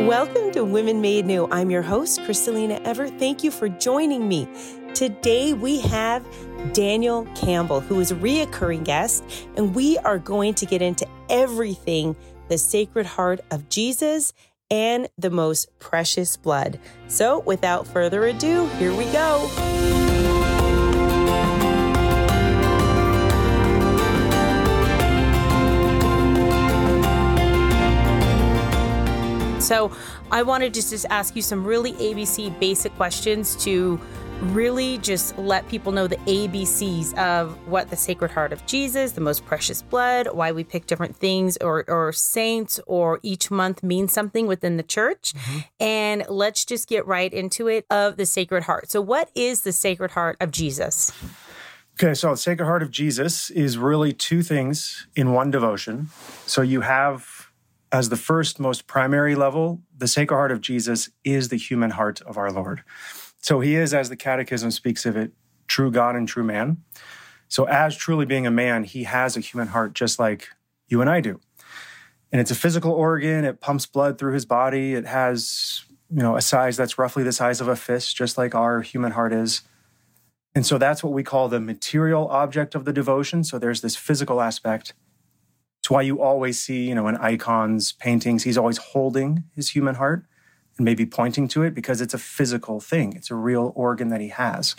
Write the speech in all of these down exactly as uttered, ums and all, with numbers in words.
Welcome to Women Made New. I'm your host, Kristalina Everett. Thank you for joining me. Today we have Daniel Campbell, who is a reoccurring guest, and we are going to get into everything the Sacred Heart of Jesus and the most precious blood. So without further ado, here we go. So I wanted to just ask you some really A B C basic questions to really just let people know the A B Cs of what the Sacred Heart of Jesus, the most precious blood, why we pick different things or, or saints or each month means something within the church. Mm-hmm. And let's just get right into it of the Sacred Heart. So what is the Sacred Heart of Jesus? Okay, so the Sacred Heart of Jesus is really two things in one devotion. So you have, as the first most primary level, the Sacred Heart of Jesus is the human heart of our Lord. So he is, as the Catechism speaks of it, true God and true man. So as truly being a man, he has a human heart just like you and I do. And it's a physical organ. It pumps blood through his body. It has, you know, a size that's roughly the size of a fist, just like our human heart is. And so that's what we call the material object of the devotion. So there's this physical aspect. It's why you always see, you know, in icons, paintings, he's always holding his human heart and maybe pointing to it because it's a physical thing. It's a real organ that he has.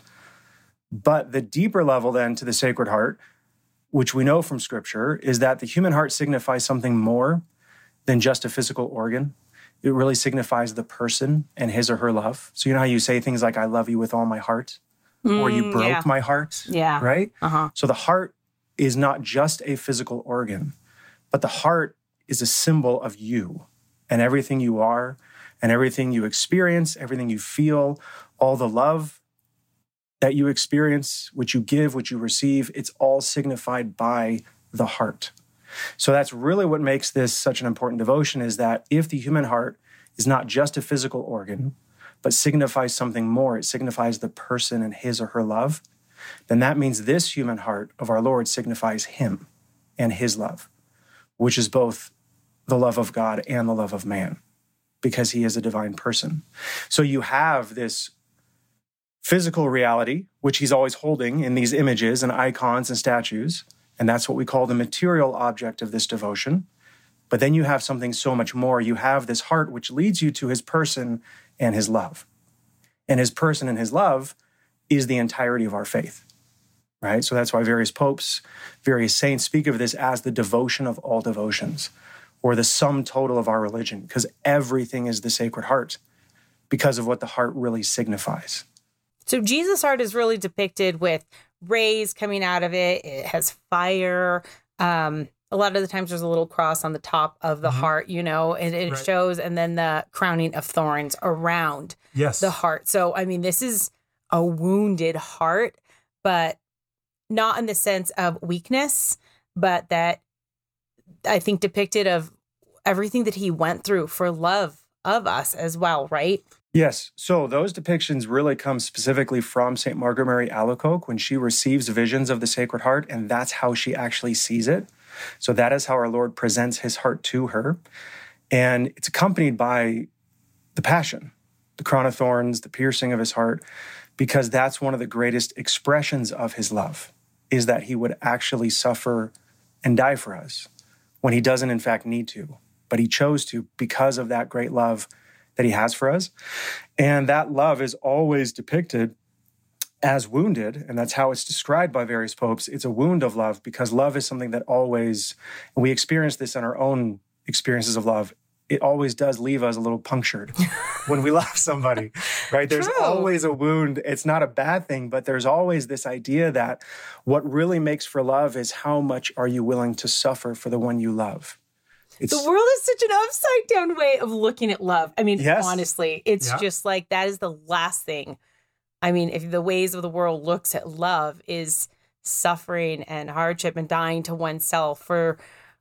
But the deeper level then to the Sacred Heart, which we know from Scripture, is that the human heart signifies something more than just a physical organ. It really signifies the person and his or her love. So you know how you say things like, I love you with all my heart, mm, or you broke yeah. my heart, yeah. right? Uh-huh. So the heart is not just a physical organ, but the heart is a symbol of you and everything you are and everything you experience, everything you feel, all the love that you experience, which you give, which you receive, it's all signified by the heart. So that's really what makes this such an important devotion, is that if the human heart is not just a physical organ, but signifies something more, it signifies the person and his or her love, then that means this human heart of our Lord signifies him and his love, which is both the love of God and the love of man, because he is a divine person. So you have this physical reality, which he's always holding in these images and icons and statues, and that's what we call the material object of this devotion. But then you have something so much more. You have this heart, which leads you to his person and his love. And his person and his love is the entirety of our faith. Right? So that's why various popes, various saints speak of this as the devotion of all devotions, or the sum total of our religion, because everything is the Sacred Heart because of what the heart really signifies. So Jesus' heart is really depicted with rays coming out of it. It has fire. Um, a lot of the times there's a little cross on the top of the mm-hmm. heart, you know, and it right. shows, and then the crowning of thorns around yes. the heart. So, I mean, this is a wounded heart, but not in the sense of weakness, but that I think depicted of everything that he went through for love of us as well, right? Yes. So those depictions really come specifically from Saint Margaret Mary Alacoque when she receives visions of the Sacred Heart, and that's how she actually sees it. So that is how our Lord presents his heart to her. And it's accompanied by the Passion, the crown of thorns, the piercing of his heart, because that's one of the greatest expressions of his love, is that he would actually suffer and die for us when he doesn't in fact need to, but he chose to because of that great love that he has for us. And that love is always depicted as wounded, and that's how it's described by various popes. It's a wound of love, because love is something that always, and we experience this in our own experiences of love, it always does leave us a little punctured when we love somebody, right? There's True. always a wound. It's not a bad thing, but there's always this idea that what really makes for love is how much are you willing to suffer for the one you love. It's, the world is such an upside down way of looking at love. I mean, yes. honestly, it's yeah. just like, that is the last thing. I mean, if the ways of the world looks at love is suffering and hardship and dying to oneself for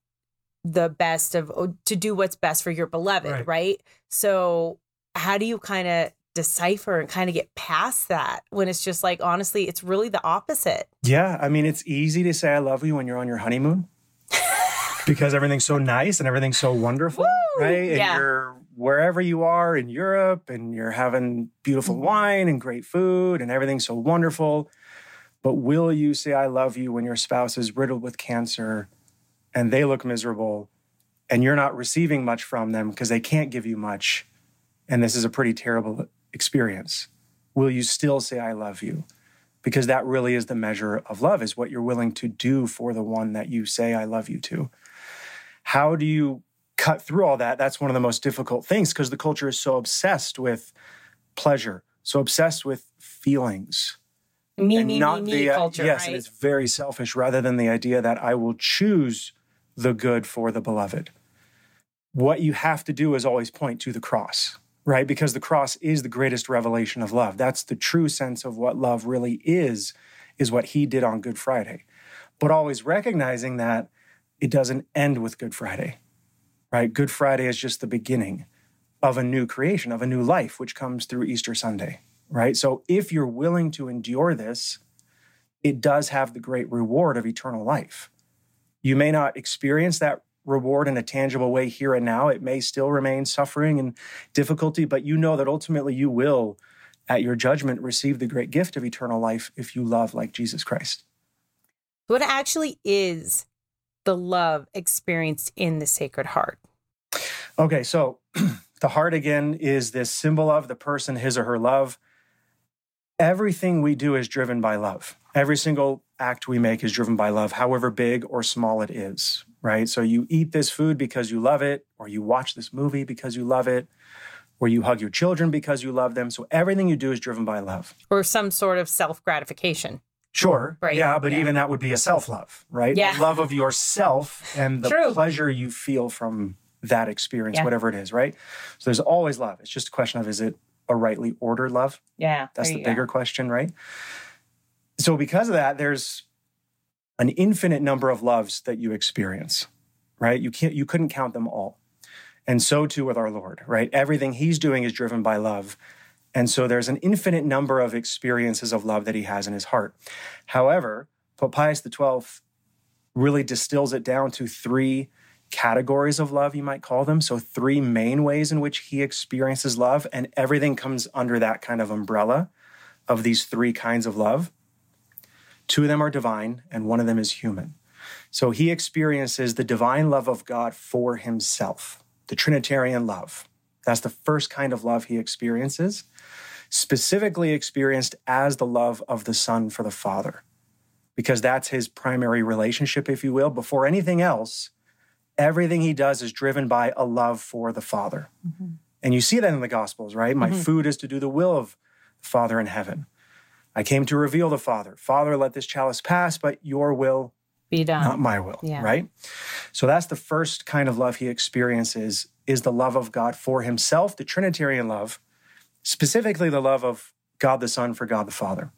the best of, to do what's best for your beloved, right? right? So how do you kind of decipher and kind of get past that when it's just like, honestly, it's really the opposite? Yeah. I mean, it's easy to say I love you when you're on your honeymoon because everything's so nice and everything's so wonderful, Woo! right? And yeah. you're wherever you are in Europe and you're having beautiful Mhm. wine and great food and everything's so wonderful. But will you say, I love you when your spouse is riddled with cancer and they look miserable and you're not receiving much from them because they can't give you much? And this is a pretty terrible experience. Will you still say, I love you? Because that really is the measure of love, is what you're willing to do for the one that you say, I love you to. How do you cut through all that? That's one of the most difficult things because the culture is so obsessed with pleasure, so obsessed with feelings. Me, and me, not me, the, me uh, culture, yes, right? and it's very selfish rather than the idea that I will choose the good for the beloved. What you have to do is always point to the cross, right? Because the cross is the greatest revelation of love. That's the true sense of what love really is, is what he did on Good Friday. But always recognizing that it doesn't end with Good Friday, right? Good Friday is just the beginning of a new creation, of a new life, which comes through Easter Sunday, right? So if you're willing to endure this, it does have the great reward of eternal life. You may not experience that reward in a tangible way here and now. It may still remain suffering and difficulty, but you know that ultimately you will, at your judgment, receive the great gift of eternal life if you love like Jesus Christ. What actually is the love experienced in the Sacred Heart? Okay, so the heart, again, is this symbol of the person, his or her love. Everything we do is driven by love. Every single act we make is driven by love, however big or small it is, right? So you eat this food because you love it, or you watch this movie because you love it, or you hug your children because you love them. So everything you do is driven by love. Or some sort of self-gratification. Sure, Right. yeah, but Yeah. even that would be a self-love, right? Yeah. Love of yourself and the True. pleasure you feel from that experience, Yeah. whatever it is, right? So there's always love. It's just a question of, is it a rightly ordered love? Yeah. That's there the you bigger go. question, right? So because of that, there's an infinite number of loves that you experience, right? You can't, you couldn't count them all. And so too with our Lord, right? Everything he's doing is driven by love. And so there's an infinite number of experiences of love that he has in his heart. However, Pope Pius the twelfth really distills it down to three categories of love, you might call them. So three main ways in which he experiences love, and everything comes under that kind of umbrella of these three kinds of love. Two of them are divine, and one of them is human. So he experiences the divine love of God for himself, the Trinitarian love. That's the first kind of love he experiences, specifically experienced as the love of the Son for the Father, because that's his primary relationship, if you will. Before anything else, everything he does is driven by a love for the Father. Mm-hmm. And you see that in the Gospels, right? My mm-hmm. food is to do the will of the Father in heaven. I came to reveal the Father. Father, let this chalice pass, but your will be done, not my will, yeah. right? So that's the first kind of love he experiences, is the love of God for himself, the Trinitarian love, specifically the love of God the Son for God the Father.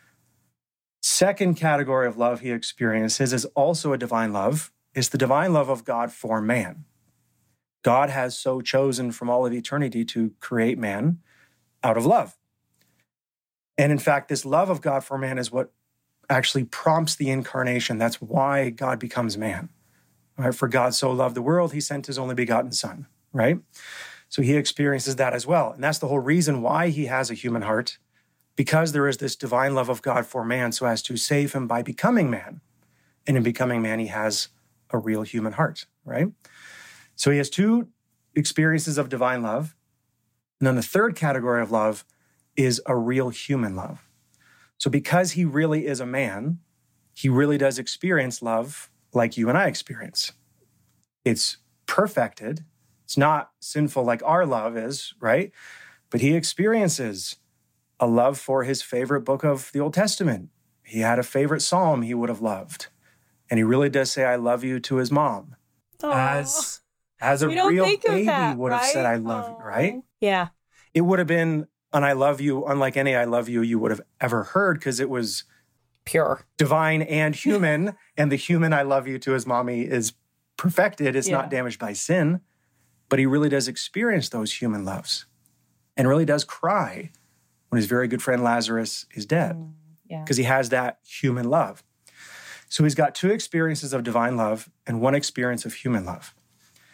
Second category of love he experiences is also a divine love. It's the divine love of God for man. God has so chosen from all of eternity to create man out of love. And in fact, this love of God for man is what actually prompts the incarnation. That's why God becomes man. Right? For God so loved the world, he sent his only begotten Son, right? So he experiences that as well. And that's the whole reason why he has a human heart, because there is this divine love of God for man so as to save him by becoming man. And in becoming man, he has a real human heart, right? So he has two experiences of divine love. And then the third category of love is a real human love. So because he really is a man, he really does experience love like you and I experience. It's perfected. It's not sinful like our love is, right? But he experiences a love for his favorite book of the Old Testament. He had a favorite psalm he would have loved. And he really does say, I love you to his mom. Aww. As, as a We don't real think of baby that, would have right? said, I love Aww. you, right? Yeah. It would have been an I love you, unlike any I love you you would have ever heard, because it was pure, divine and human. And the human I love you to his mommy is perfected. It's yeah. not damaged by sin. But he really does experience those human loves and really does cry when his very good friend Lazarus is dead, mm, yeah. because he has that human love. So he's got two experiences of divine love and one experience of human love.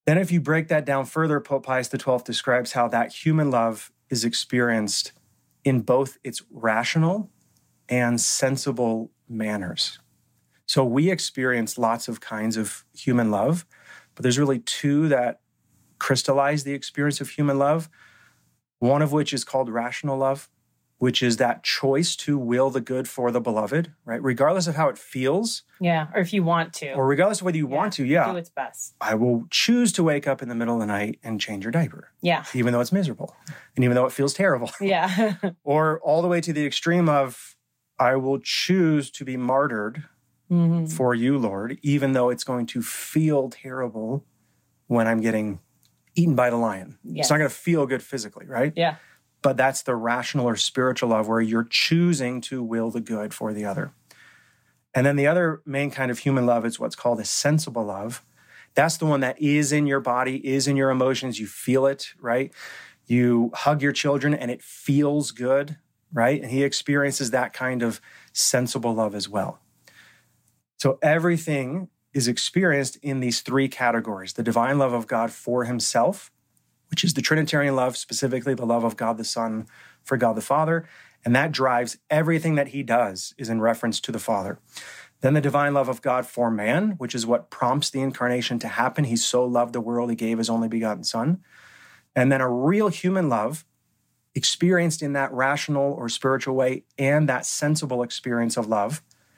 Then if you break that down further, Pope Pius the twelfth describes how that human love is experienced in both its rational and sensible manners. So we experience lots of kinds of human love, but there's really two that crystallize the experience of human love, one of which is called rational love, which is that choice to will the good for the beloved, right? Regardless of how it feels. Yeah, or if you want to. Or regardless of whether you yeah, want to, yeah. Do its best. I will choose to wake up in the middle of the night and change your diaper. Yeah. Even though it's miserable. And even though it feels terrible. Yeah. Or all the way to the extreme of, I will choose to be martyred mm-hmm. for you, Lord, even though it's going to feel terrible when I'm getting eaten by the lion. Yes. It's not going to feel good physically, right? Yeah. But that's the rational or spiritual love where you're choosing to will the good for the other. And then the other main kind of human love is what's called a sensible love. That's the one that is in your body, is in your emotions. You feel it, right? You hug your children and it feels good, right? And he experiences that kind of sensible love as well. So everything is experienced in these three categories: the divine love of God for himself, which is the Trinitarian love, specifically the love of God the Son for God the Father. And that drives everything that he does is in reference to the Father. Then the divine love of God for man, which is what prompts the incarnation to happen. He so loved the world, he gave his only begotten Son. And then a real human love experienced in that rational or spiritual way and that sensible experience of love,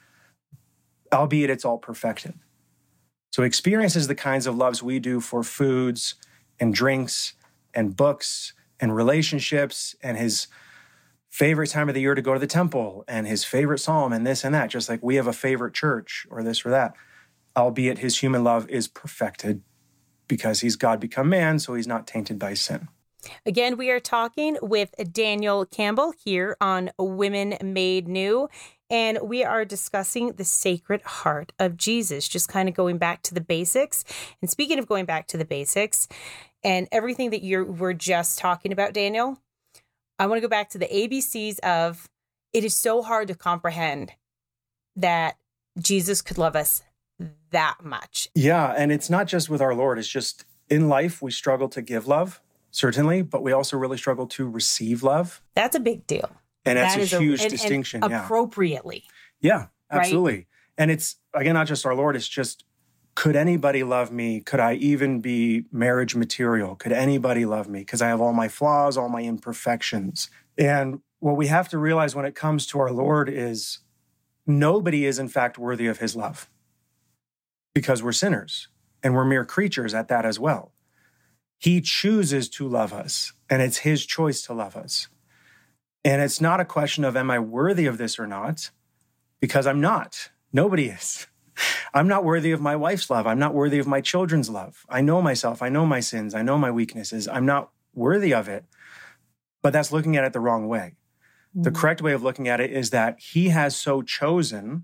albeit it's all perfected. So experience is the kinds of loves we do for foods and drinks and books and relationships and his favorite time of the year to go to the temple and his favorite psalm and this and that, just like we have a favorite church or this or that, albeit his human love is perfected because he's God become man, so he's not tainted by sin. Again, we are talking with Daniel Campbell here on Women Made New, and we are discussing the Sacred Heart of Jesus, just kind of going back to the basics. And speaking of going back to the basics and everything that you were just talking about, Daniel, I want to go back to the A B Cs of it is so hard to comprehend that Jesus could love us that much. Yeah, and it's not just with our Lord. It's just in life, we struggle to give love, certainly, but we also really struggle to receive love. That's a big deal. And that's that a huge a, and, distinction. And yeah. Appropriately. Yeah, absolutely. Right? And it's, again, not just our Lord. It's just, could anybody love me? Could I even be marriage material? Could anybody love me? Because I have all my flaws, all my imperfections. And what we have to realize when it comes to our Lord is nobody is, in fact, worthy of his love because we're sinners and we're mere creatures at that as well. He chooses to love us, and it's his choice to love us. And it's not a question of, am I worthy of this or not? Because I'm not. Nobody is. I'm not worthy of my wife's love. I'm not worthy of my children's love. I know myself. I know my sins. I know my weaknesses. I'm not worthy of it. But that's looking at it the wrong way. Mm-hmm. The correct way of looking at it is that he has so chosen,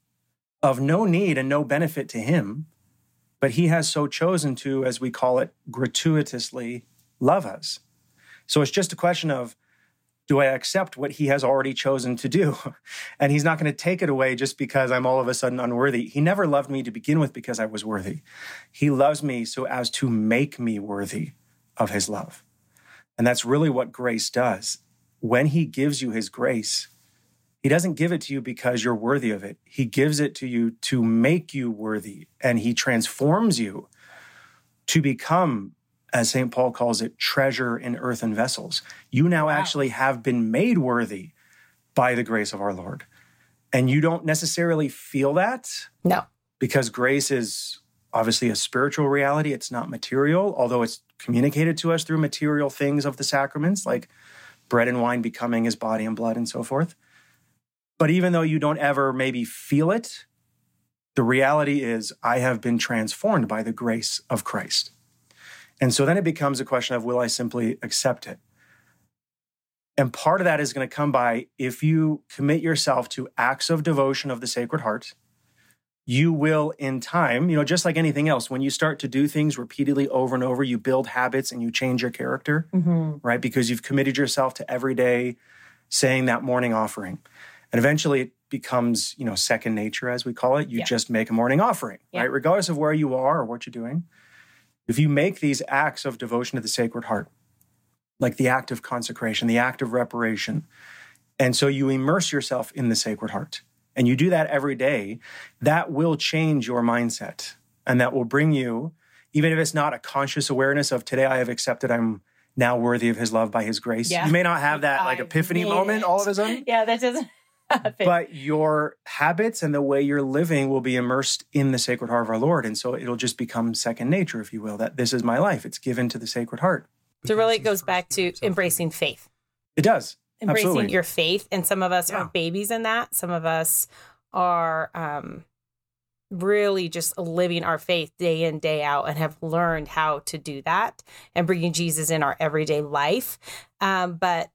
of no need and no benefit to him, but he has so chosen to, as we call it, gratuitously love us. So it's just a question of, do I accept what he has already chosen to do? And he's not going to take it away just because I'm all of a sudden unworthy. He never loved me to begin with because I was worthy. He loves me so as to make me worthy of his love. And that's really what grace does. When he gives you his grace, he doesn't give it to you because you're worthy of it. He gives it to you to make you worthy. And he transforms you to become, as Saint Paul calls it, treasure in earthen vessels. You now wow. actually have been made worthy by the grace of our Lord. And you don't necessarily feel that. No. Because grace is obviously a spiritual reality. It's not material, although it's communicated to us through material things of the sacraments, like bread and wine becoming his body and blood and so forth. But even though you don't ever maybe feel it, the reality is I have been transformed by the grace of Christ. And so then it becomes a question of, will I simply accept it? And part of that is going to come by, if you commit yourself to acts of devotion of the Sacred Heart, you will in time, you know, just like anything else, when you start to do things repeatedly over and over, you build habits and you change your character, mm-hmm. right? Because you've committed yourself to every day saying that morning offering. And eventually it becomes, you know, second nature, as we call it. You yeah. just make a morning offering, yeah. right? Regardless of where you are or what you're doing. If you make these acts of devotion to the Sacred Heart, like the act of consecration, the act of reparation, and so you immerse yourself in the Sacred Heart, and you do that every day, that will change your mindset. And that will bring you, even if it's not a conscious awareness of today I have accepted I'm now worthy of his love by his grace. Yeah. You may not have that like epiphany moment all of a sudden. Yeah, that doesn't happen. But your habits and the way you're living will be immersed in the Sacred Heart of our Lord. And so it'll just become second nature, if you will, that this is my life. It's given to the Sacred Heart. So really it goes back to embracing faith. It does. Embracing Absolutely. Your faith. And some of us Yeah. are babies in that. Some of us are um, really just living our faith day in, day out, and have learned how to do that and bringing Jesus in our everyday life. Um, but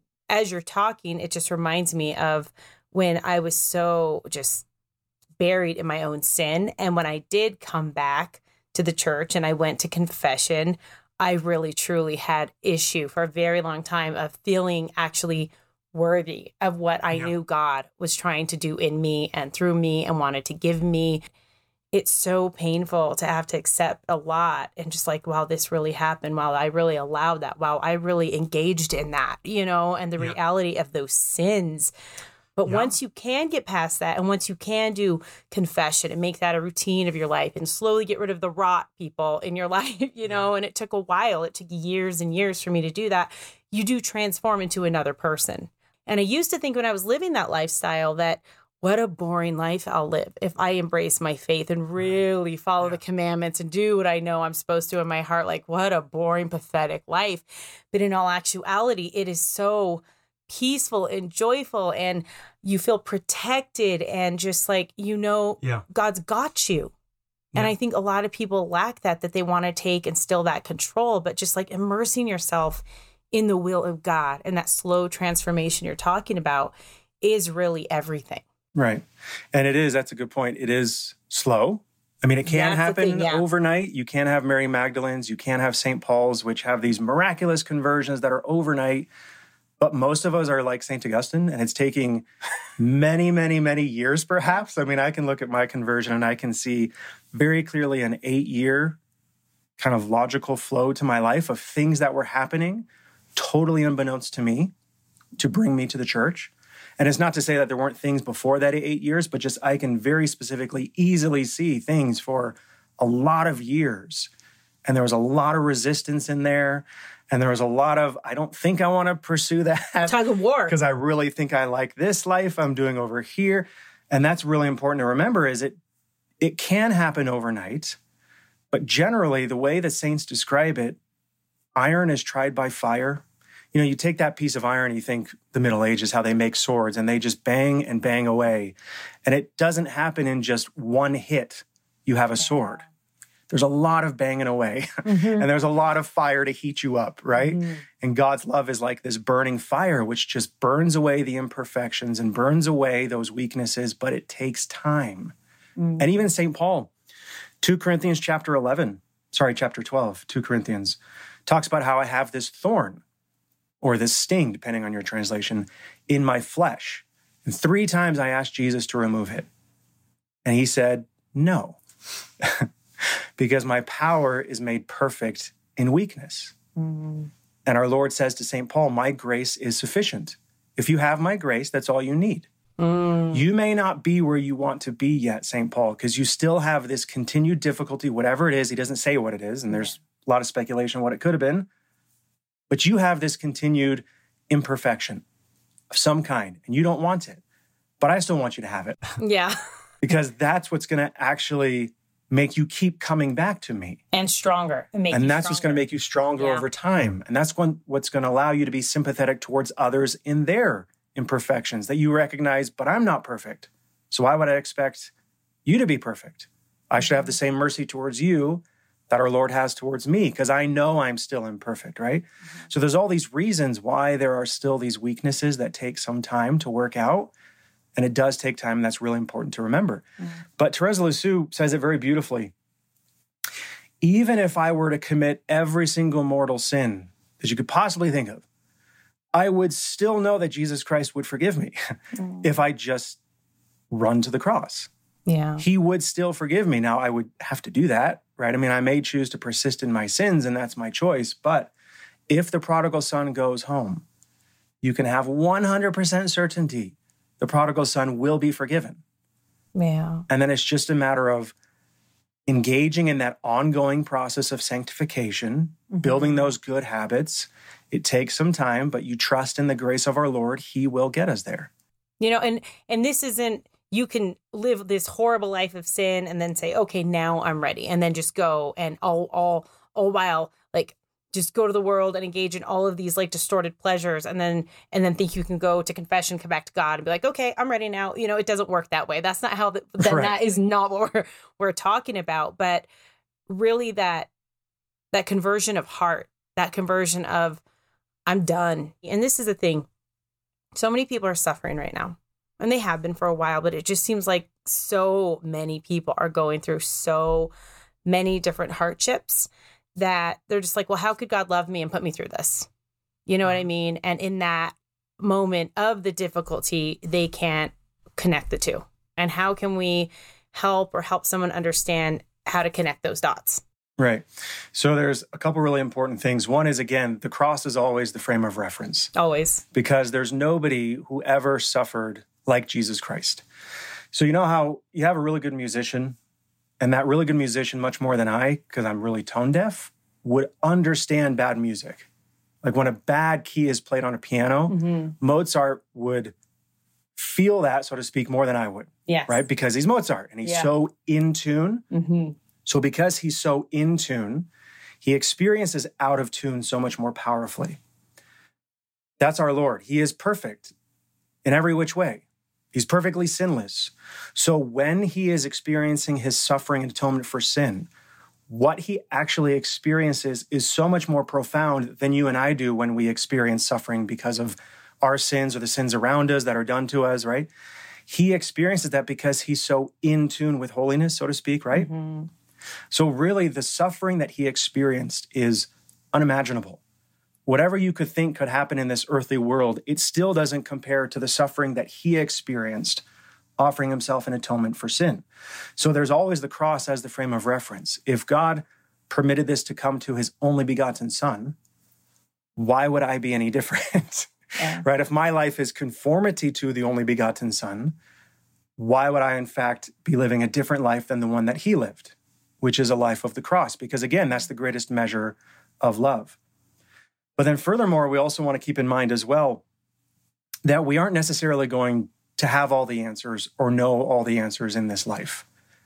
as you're talking, it just reminds me of when I was so just buried in my own sin. And when I did come back to the church and I went to confession, I really, truly had issue for a very long time of feeling actually worthy of what I yeah. knew God was trying to do in me and through me and wanted to give me. It's so painful to have to accept a lot and just like, wow, this really happened. Wow, I really allowed that. Wow, I really engaged in that, you know, and the yeah. reality of those sins. But yeah. once you can get past that, and once you can do confession and make that a routine of your life and slowly get rid of the rot people in your life, you know, and it took a while, it took years and years for me to do that, you do transform into another person. And I used to think when I was living that lifestyle that what a boring life I'll live if I embrace my faith and really follow yeah. the commandments and do what I know I'm supposed to in my heart. Like, what a boring, pathetic life. But in all actuality, it is so peaceful and joyful, and you feel protected and just like, you know, yeah. God's got you. Yeah. And I think a lot of people lack that, that they want to take and still that control, but just like immersing yourself in the will of God and that slow transformation you're talking about is really everything. Right. And it is, that's a good point. It is slow. I mean, it can that's happen thing, yeah. overnight. You can have Mary Magdalene's, you can have Saint Paul's, which have these miraculous conversions that are overnight. But most of us are like Saint Augustine, and it's taking many, many, many years, perhaps. I mean, I can look at my conversion and I can see very clearly an eight-year kind of logical flow to my life of things that were happening totally unbeknownst to me to bring me to the church. And it's not to say that there weren't things before that eight years, but just I can very specifically easily see things for a lot of years. And there was a lot of resistance in there. And there was a lot of, I don't think I want to pursue that. Tug of war. Because I really think I like this life I'm doing over here. And that's really important to remember is it, it can happen overnight. But generally, the way the saints describe it, iron is tried by fire. You know, you take that piece of iron, you think the Middle Ages, how they make swords, and they just bang and bang away. And it doesn't happen in just one hit. You have a sword. There's a lot of banging away, mm-hmm. and there's a lot of fire to heat you up, right? Mm-hmm. And God's love is like this burning fire, which just burns away the imperfections and burns away those weaknesses, but it takes time. Mm-hmm. And even Saint Paul, Second Corinthians chapter eleven, sorry, chapter twelve, Second Corinthians, talks about how I have this thorn, or this sting, depending on your translation, in my flesh. And three times I asked Jesus to remove it. And he said, no, because my power is made perfect in weakness. Mm-hmm. And our Lord says to Saint Paul, my grace is sufficient. If you have my grace, that's all you need. Mm. You may not be where you want to be yet, Saint Paul, because you still have this continued difficulty, whatever it is. He doesn't say what it is, and there's a lot of speculation on what it could have been. But you have this continued imperfection of some kind, and you don't want it. But I still want you to have it. Yeah. Because that's what's going to actually make you keep coming back to me. And stronger. And, make and you that's stronger. What's going to make you stronger yeah. over time. And that's when, what's going to allow you to be sympathetic towards others in their imperfections, that you recognize, but I'm not perfect. So why would I expect you to be perfect? I should have the same mercy towards you that our Lord has towards me, because I know I'm still imperfect, right? Mm-hmm. So there's all these reasons why there are still these weaknesses that take some time to work out. And it does take time, and that's really important to remember. Mm-hmm. But Therese Lisieux says it very beautifully. Even if I were to commit every single mortal sin that you could possibly think of, I would still know that Jesus Christ would forgive me mm-hmm. if I just run to the cross. Yeah. He would still forgive me. Now, I would have to do that, right? I mean, I may choose to persist in my sins, and that's my choice. But if the prodigal son goes home, you can have one hundred percent certainty the prodigal son will be forgiven. Yeah. And then it's just a matter of engaging in that ongoing process of sanctification, mm-hmm. building those good habits. It takes some time, but you trust in the grace of our Lord. He will get us there. You know, and and this isn't, you can live this horrible life of sin and then say, okay, now I'm ready. And then just go and all, all, all while like just go to the world and engage in all of these like distorted pleasures and then, and then think you can go to confession, come back to God and be like, okay, I'm ready now. You know, it doesn't work that way. That's not how the, that, right. that is not what we're, we're talking about, but really that, that conversion of heart, that conversion of I'm done. And this is the thing. So many people are suffering right now. And they have been for a while, but it just seems like so many people are going through so many different hardships that they're just like, well, how could God love me and put me through this? You know what I mean? And in that moment of the difficulty, they can't connect the two. And how can we help or help someone understand how to connect those dots? Right. So there's a couple really important things. One is, again, the cross is always the frame of reference. Always. Because there's nobody who ever suffered like Jesus Christ. So you know how you have a really good musician, and that really good musician, much more than I, because I'm really tone deaf, would understand bad music. Like when a bad key is played on a piano, mm-hmm. Mozart would feel that, so to speak, more than I would. Yes. Right? Because he's Mozart and he's yeah. so in tune. Mm-hmm. So because he's so in tune, he experiences out of tune so much more powerfully. That's our Lord. He is perfect in every which way. He's perfectly sinless. So when he is experiencing his suffering and atonement for sin, what he actually experiences is so much more profound than you and I do when we experience suffering because of our sins or the sins around us that are done to us, right? He experiences that because he's so in tune with holiness, so to speak, right? Mm-hmm. So really, the suffering that he experienced is unimaginable. Whatever you could think could happen in this earthly world, it still doesn't compare to the suffering that he experienced offering himself in atonement for sin. So there's always the cross as the frame of reference. If God permitted this to come to his only begotten son, why would I be any different? Yeah. Right? If my life is conformity to the only begotten son, why would I in fact be living a different life than the one that he lived, which is a life of the cross? Because again, that's the greatest measure of love. But then furthermore, we also want to keep in mind as well that we aren't necessarily going to have all the answers or know all the answers in this life.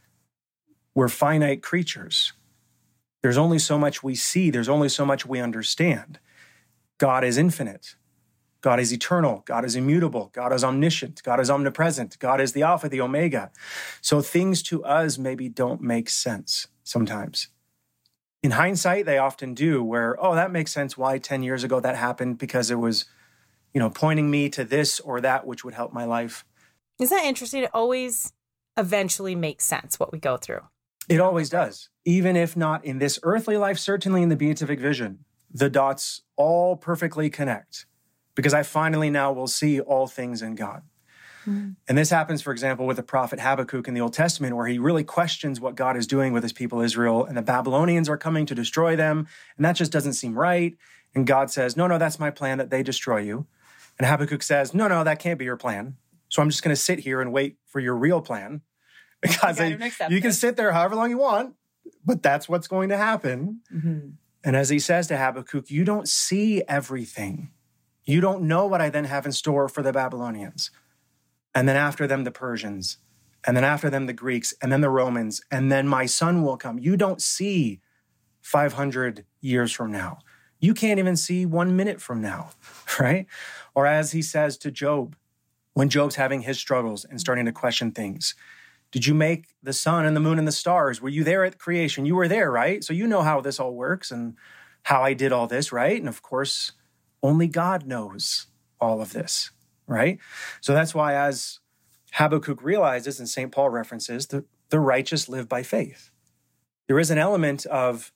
We're finite creatures. There's only so much we see. There's only so much we understand. God is infinite. God is eternal. God is immutable. God is omniscient. God is omnipresent. God is the Alpha, the Omega. So things to us maybe don't make sense sometimes. In hindsight, they often do, where, oh, that makes sense why ten years ago that happened, because it was, you know, pointing me to this or that, which would help my life. Isn't that interesting? It always eventually makes sense what we go through. It always does. Even if not in this earthly life, certainly in the beatific vision, the dots all perfectly connect, because I finally now will see all things in God. Mm-hmm. And this happens, for example, with the prophet Habakkuk in the Old Testament, where he really questions what God is doing with his people Israel, and the Babylonians are coming to destroy them, and that just doesn't seem right. And God says, no, no, that's my plan, that they destroy you. And Habakkuk says, no, no, that can't be your plan. So I'm just going to sit here and wait for your real plan. Because I, you can sit there however long you want, but that's what's going to happen. Mm-hmm. And as he says to Habakkuk, you don't see everything. You don't know what I then have in store for the Babylonians. And then after them, the Persians. And then after them, the Greeks. And then the Romans. And then my son will come. You don't see five hundred years from now. You can't even see one minute from now, right? Or as he says to Job, when Job's having his struggles and starting to question things, did you make the sun and the moon and the stars? Were you there at creation? You were there, right? So you know how this all works and how I did all this, right? And of course, only God knows all of this, right? So that's why, as Habakkuk realizes, and Saint Paul references, the, the righteous live by faith. There is an element of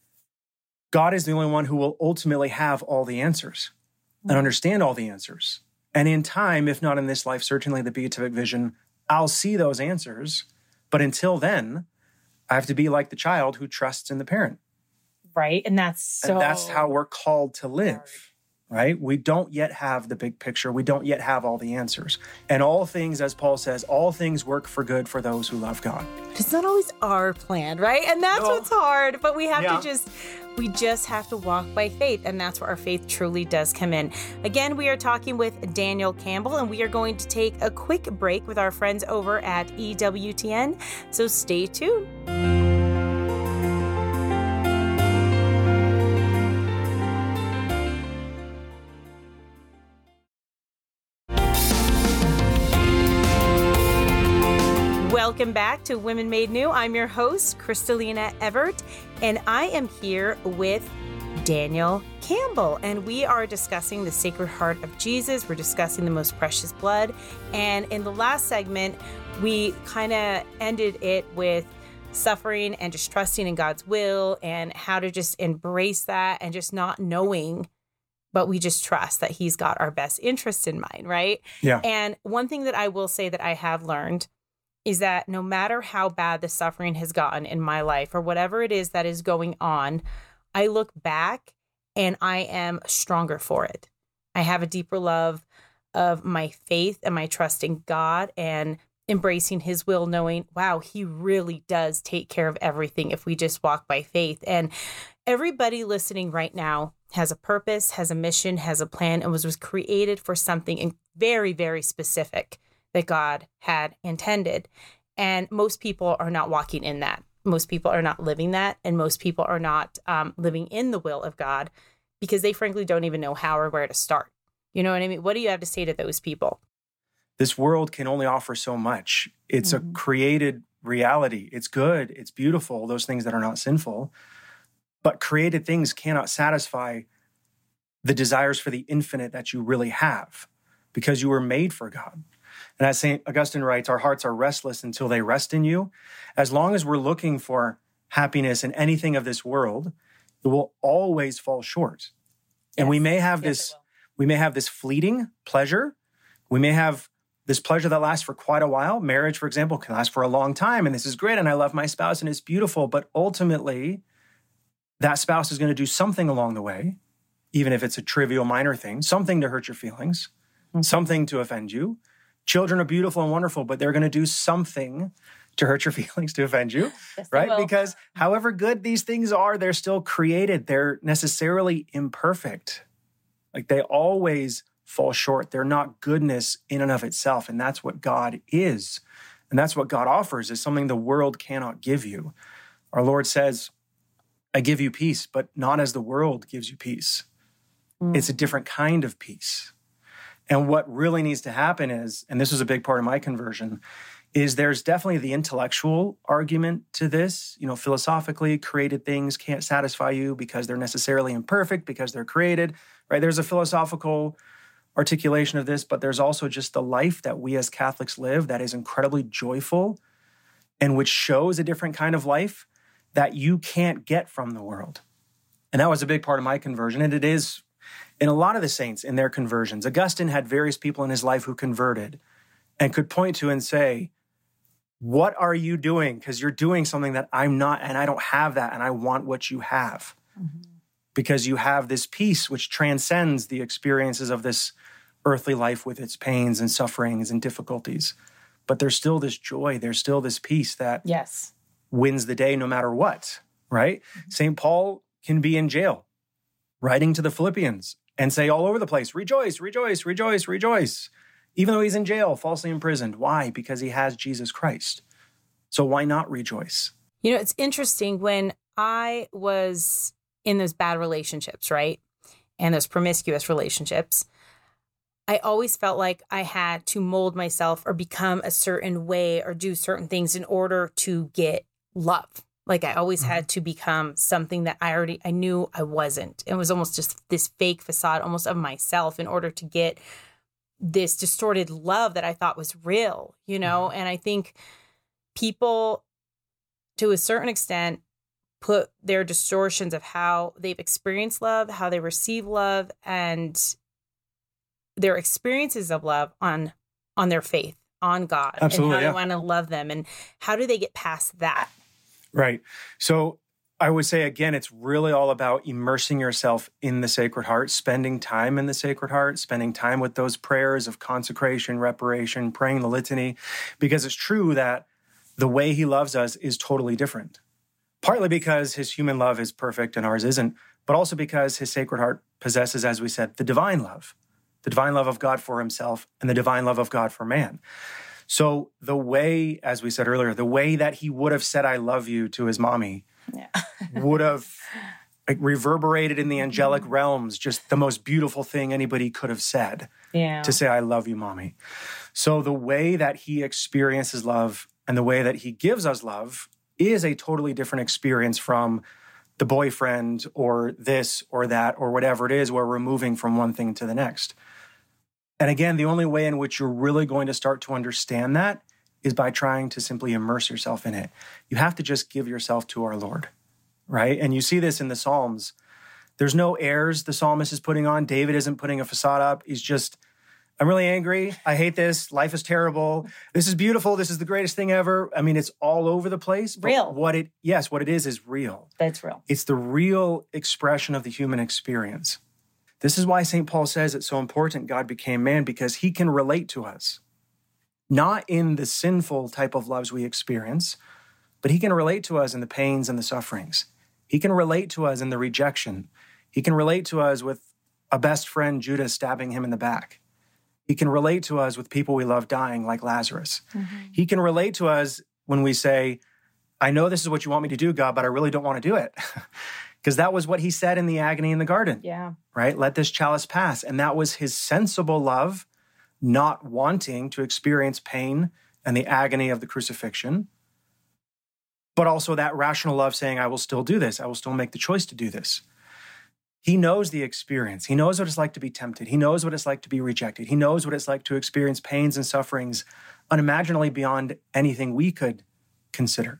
God is the only one who will ultimately have all the answers and understand all the answers. And in time, if not in this life, certainly the beatific vision, I'll see those answers. But until then, I have to be like the child who trusts in the parent. Right. And that's so And that's how we're called to live. hard. Right? We don't yet have the big picture. We don't yet have all the answers. And all things, as Paul says, all things work for good for those who love God. It's not always our plan, right? And that's No. what's hard. But we have Yeah. to just, we just have to walk by faith. And that's where our faith truly does come in. Again, we are talking with Daniel Campbell, and we are going to take a quick break with our friends over at E W T N. So stay tuned. Welcome back to Women Made New. I'm your host, Kristalina Everett, and I am here with Daniel Campbell, and we are discussing the Sacred Heart of Jesus. We're discussing the most precious blood, and in the last segment, we kind of ended it with suffering and just trusting in God's will and how to just embrace that and just not knowing, but we just trust that He's got our best interest in mind, right? Yeah. And one thing that I will say that I have learned is that no matter how bad the suffering has gotten in my life or whatever it is that is going on, I look back and I am stronger for it. I have a deeper love of my faith and my trust in God and embracing His will, knowing, wow, He really does take care of everything if we just walk by faith. And everybody listening right now has a purpose, has a mission, has a plan, and was, was created for something very, very specific that God had intended. And most people are not walking in that. Most people are not living that. And most people are not um, living in the will of God because they frankly don't even know how or where to start. You know what I mean? What do you have to say to those people? This world can only offer so much. It's Mhm. a created reality. It's good. It's beautiful, those things that are not sinful. But created things cannot satisfy the desires for the infinite that you really have because you were made for God. And as Saint Augustine writes, our hearts are restless until they rest in you. As long as we're looking for happiness in anything of this world, it will always fall short. And we may have Yes, this, it will. we may have this fleeting pleasure. We may have this pleasure that lasts for quite a while. Marriage, for example, can last for a long time. And this is great. And I love my spouse and it's beautiful. But ultimately, that spouse is going to do something along the way, even if it's a trivial, minor thing, something to hurt your feelings, Mhm. something to offend you. Children are beautiful and wonderful, but they're going to do something to hurt your feelings, to offend you, Yes, they right? will. Because however good these things are, they're still created. They're necessarily imperfect. Like they always fall short. They're not goodness in and of itself. And that's what God is. And that's what God offers, is something the world cannot give you. Our Lord says, I give you peace, but not as the world gives you peace. Mm. It's a different kind of peace. And what really needs to happen is, and this was a big part of my conversion, is there's definitely the intellectual argument to this. You know, philosophically, created things can't satisfy you because they're necessarily imperfect, because they're created, right? There's a philosophical articulation of this, but there's also just the life that we as Catholics live that is incredibly joyful and which shows a different kind of life that you can't get from the world. And that was a big part of my conversion, and it is in a lot of the saints in their conversions. Augustine had various people in his life who converted and could point to and say, what are you doing? Because you're doing something that I'm not, and I don't have that, and I want what you have. Mhm. Because you have this peace which transcends the experiences of this earthly life with its pains and sufferings and difficulties. But there's still this joy, there's still this peace that Yes. wins the day no matter what, right? Saint Paul can be in jail, writing to the Philippians and say all over the place, rejoice, rejoice, rejoice, rejoice. Even though he's in jail, falsely imprisoned. Why? Because he has Jesus Christ. So why not rejoice? You know, it's interesting when I was in those bad relationships, right? And those promiscuous relationships, I always felt like I had to mold myself or become a certain way or do certain things in order to get love. Like I always Mhm. had to become something that I already, I knew I wasn't. It was almost just this fake facade almost of myself in order to get this distorted love that I thought was real, you know? And I think people, to a certain extent, put their distortions of how they've experienced love, how they receive love, and their experiences of love on on their faith, on God, Absolutely, and how yeah. they want to love them, and how do they get past that? Right. So I would say, again, it's really all about immersing yourself in the Sacred Heart, spending time in the Sacred Heart, spending time with those prayers of consecration, reparation, praying the litany, because it's true that the way he loves us is totally different. Partly because his human love is perfect and ours isn't, but also because his Sacred Heart possesses, as we said, the divine love, the divine love of God for himself and the divine love of God for man. So the way, as we said earlier, the way that he would have said, I love you to his mommy, yeah. would have like, reverberated in the angelic mm-hmm. realms, just the most beautiful thing anybody could have said, yeah. to say, I love you, mommy. So the way that he experiences love and the way that he gives us love is a totally different experience from the boyfriend or this or that or whatever it is where we're moving from one thing to the next. And again, the only way in which you're really going to start to understand that is by trying to simply immerse yourself in it. You have to just give yourself to our Lord, right? And you see this in the Psalms. There's no airs the psalmist is putting on. David isn't putting a facade up. He's just, I'm really angry. I hate this. Life is terrible. This is beautiful. This is the greatest thing ever. I mean, it's all over the place. Real. What it, yes, what it is is real. That's real. It's the real expression of the human experience. This is why Saint Paul says it's so important God became man, because he can relate to us. Not in the sinful type of loves we experience, but he can relate to us in the pains and the sufferings. He can relate to us in the rejection. He can relate to us with a best friend, Judas, stabbing him in the back. He can relate to us with people we love dying, like Lazarus. Mm-hmm. He can relate to us when we say, I know this is what you want me to do, God, but I really don't want to do it. Because that was what he said in the agony in the garden. Yeah. Right? Let this chalice pass. And that was his sensible love, not wanting to experience pain and the agony of the crucifixion, but also that rational love saying, I will still do this. I will still make the choice to do this. He knows the experience. He knows what it's like to be tempted. He knows what it's like to be rejected. He knows what it's like to experience pains and sufferings unimaginably beyond anything we could consider.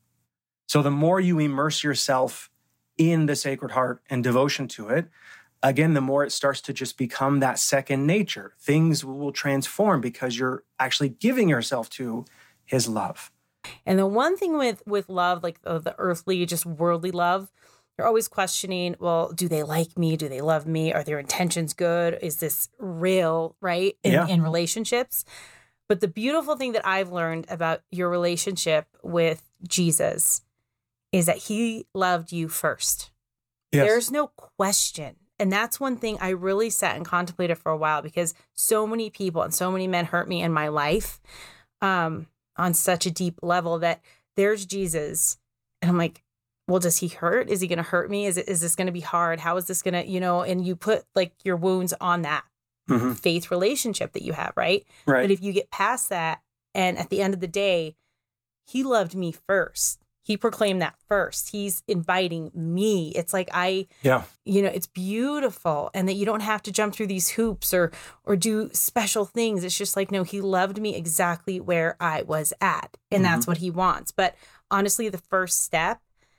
So the more you immerse yourself in the Sacred Heart and devotion to it, again, the more it starts to just become that second nature. Things will transform because you're actually giving yourself to his love. And the one thing with, with love, like uh, the earthly, just worldly love, you're always questioning, well, do they like me? Do they love me? Are their intentions good? Is this real, right? In, yeah. in relationships. But the beautiful thing that I've learned about your relationship with Jesus is that he loved you first. Yes. There's no question. And that's one thing I really sat and contemplated for a while, because so many people and so many men hurt me in my life um, on such a deep level that there's Jesus. And I'm like, well, does he hurt? Is he going to hurt me? Is it, is this going to be hard? How is this going to, you know, and you put like your wounds on that mm-hmm. faith relationship that you have, right? Right. But if you get past that, and at the end of the day, he loved me first. He proclaimed that first. He's inviting me. It's like I, yeah. you know, it's beautiful. And that you don't have to jump through these hoops or or do special things. It's just like, no, he loved me exactly where I was at. And mm-hmm. that's what he wants. But honestly, the first step